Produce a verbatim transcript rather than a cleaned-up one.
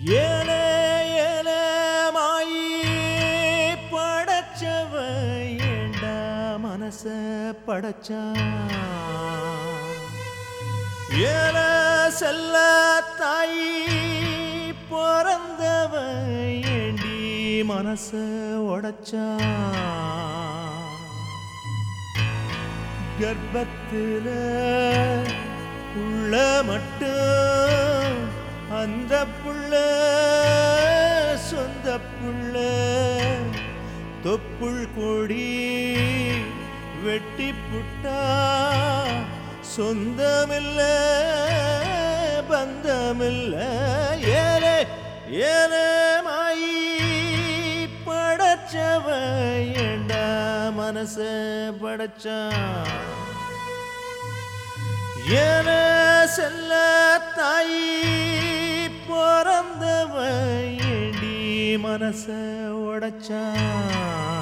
ஏலே ஏலே மாயி படைச்சவ ஏண்டா மனச படைச்சான். ஏல செல்ல தாயி பிறந்தவ ஏண்டி மனச உடைச்சான். கர்ப்பத்தில உள்ள மட்டும் அந்த புள்ள சொந்த புள்ள தொப்புள் கொடி வெட்டி புட்டா சொந்தமில்ல பந்தமில்ல. ஏலே ஏலே மாயி படைச்சவ ஏண்டா மனச படைச்சான். ஏன செல்ல தாயி பிறந்தவ ஏண்டி மனச உடைச்சான்.